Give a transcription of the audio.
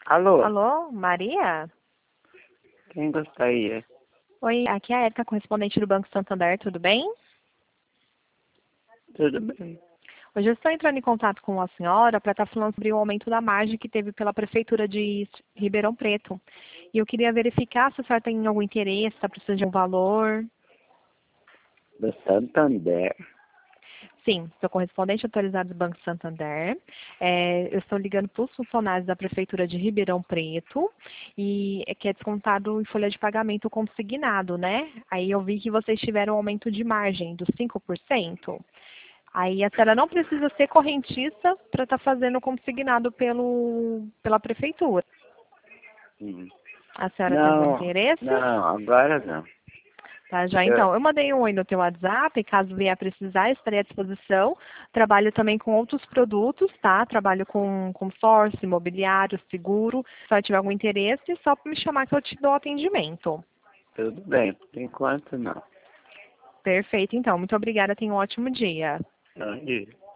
Alô, Alô, Maria? quem gostaria? Oi, aqui é a Érica, correspondente do Banco Santander, tudo bem? Tudo bem? Hoje eu estou entrando em contato com a senhora para estar falando sobre o aumento da margem que teve pela Prefeitura de Ribeirão Preto. E eu queria verificar se a senhora tem algum interesse, está precisando de um valor. Do Santander. Sim, sou correspondente autorizado do Banco Santander. Eu estou ligando para os funcionários da Prefeitura de Ribeirão Preto e que é descontado em folha de pagamento consignado, né? Aí eu vi que vocês tiveram um aumento de margem dos 5%. Aí a senhora não precisa ser correntista para estar fazendo consignado pela Prefeitura. Hum. A senhora tem algum Não, interesse? não, agora não. Tá, já Eu, então. Eu mandei um oi no teu WhatsApp, caso vier a precisar, estarei à disposição. Trabalho também com outros produtos, tá? Trabalho com consórcio, imobiliário, seguro. Se tiver algum interesse, é só me chamar que eu te dou atendimento. tudo bem, por enquanto não. Perfeito, então. Muito obrigada. Tenha um ótimo dia. Aí.